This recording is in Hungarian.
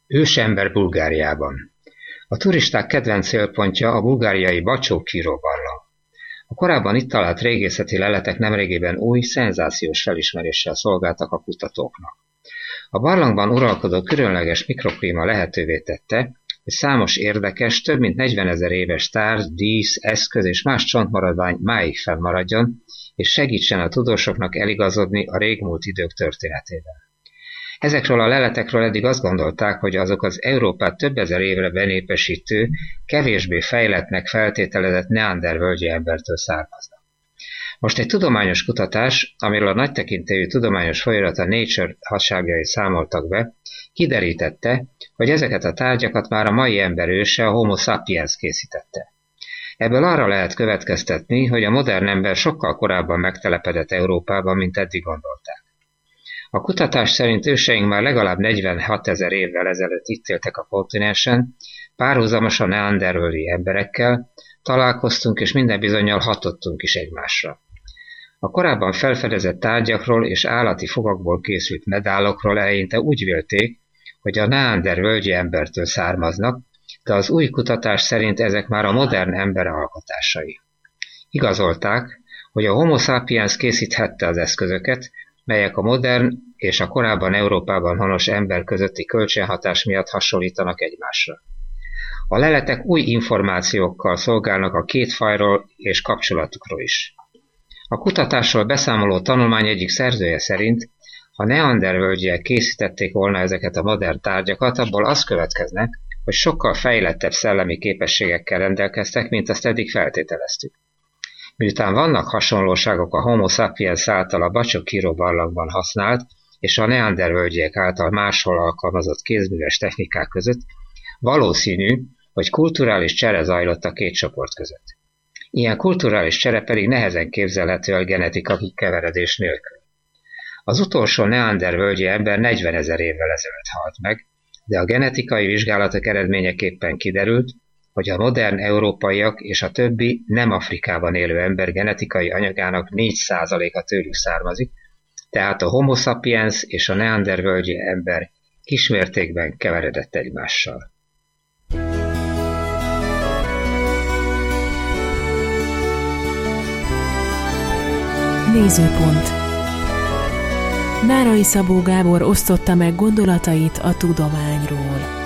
Ősember Bulgáriában. A turisták kedvenc célpontja a bulgáriai Bacsó-Kiró barlang. A korábban itt talált régészeti leletek nemrégiben új, szenzációs felismeréssel szolgáltak a kutatóknak. A barlangban uralkodó különleges mikroklíma lehetővé tette, hogy számos érdekes, több mint 40 000 éves tárgy, dísz, eszköz és más csontmaradvány máig fennmaradjon, és segítsen a tudósoknak eligazodni a régmúlt idők történetében. Ezekről a leletekről eddig azt gondolták, hogy azok az Európát több ezer évre benépesítő, kevésbé fejlettnek feltételezett neandervölgyi embertől származnak. Most egy tudományos kutatás, amiről a nagytekintélyű tudományos folyamat a Nature hasábjai számoltak be, kiderítette, hogy ezeket a tárgyakat már a mai ember őse, a Homo sapiens készítette. Ebből arra lehet következtetni, hogy a modern ember sokkal korábban megtelepedett Európában, mint eddig gondolták. A kutatás szerint őseink már legalább 46 000 évvel ezelőtt itt éltek a kontinensen, párhuzamosan neandervölgyi emberekkel, találkoztunk és minden bizonnyal hatottunk is egymásra. A korábban felfedezett tárgyakról és állati fogakból készült medálokról eleinte úgy vélték, hogy a neandervölgyi embertől származnak, de az új kutatás szerint ezek már a modern ember alkotásai. Igazolták, hogy a Homo sapiens készíthette az eszközöket, melyek a modern és a korábban Európában honos ember közötti kölcsönhatás miatt hasonlítanak egymásra. A leletek új információkkal szolgálnak a két fajról és kapcsolatukról is. A kutatásról beszámoló tanulmány egyik szerzője szerint, ha neandervölgyiek készítették volna ezeket a modern tárgyakat, abból az következne, hogy sokkal fejlettebb szellemi képességekkel rendelkeztek, mint azt eddig feltételeztük. Miután vannak hasonlóságok a Homo sapiens által a Bacsó-Kiró barlangban használt és a neandervölgyiek által máshol alkalmazott kézműves technikák között, valószínű, hogy kulturális csere zajlott a két csoport között. Ilyen kulturális csere pedig nehezen képzelhető el genetikai keveredés nélkül. Az utolsó neandervölgyi ember 40 000 évvel ezelőtt halt meg, de a genetikai vizsgálatok eredményeképpen kiderült, hogy a modern európaiak és a többi nem Afrikában élő ember genetikai anyagának 4%-a tőlük származik, tehát a Homo sapiens és a neandervölgyi ember kismértékben keveredett egymással. Nézőpont. Nárai Szabó Gábor osztotta meg gondolatait a tudományról.